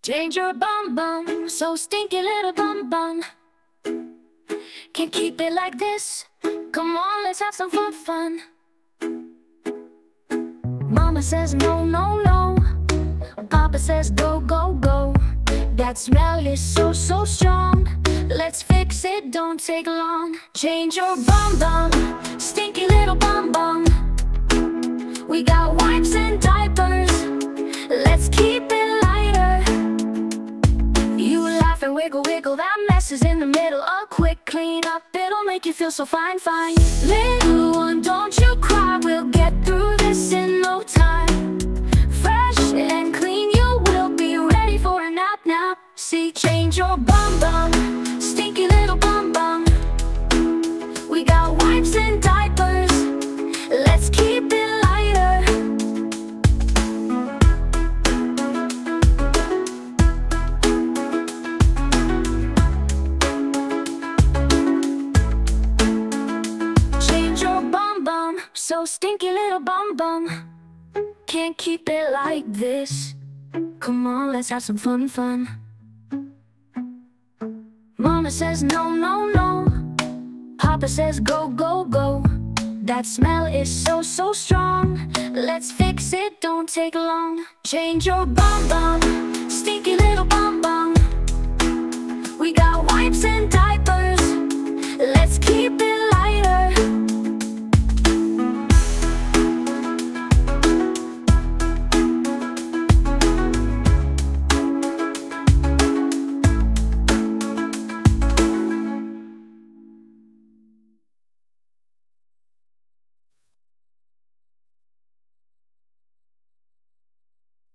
Change your bum bum, so stinky little bum bum. Can't keep it like this. Come on, let's have some fun. Mama says no, no, no. Papa says go, go, go. That smell is so, so strong. Let's fix it, don't take long. Change your bum bum, stinky little bum bum. We got wipes and diapers. Let's keep it lighter. You laugh and wiggle, wiggle. That mess is in the middle. A quick clean up, it'll make you feel so fine, fine. Little one, don't you cry. We'll get through this in no time. Fresh and clean, you will be ready for a nap, nap. See, change your bum bum, stinky little bum bum. We got wipes and diapers. Let's keep it lighter. Change your bum bum, so stinky little bum bum. Can't keep it like this. Come on, let's have some fun, fun. Mama says no, no, no. Papa says go, go, go. That smell is so, so strong. Let's fix it, don't take long. Change your bum bum, stinky little bum bum. We got wipes and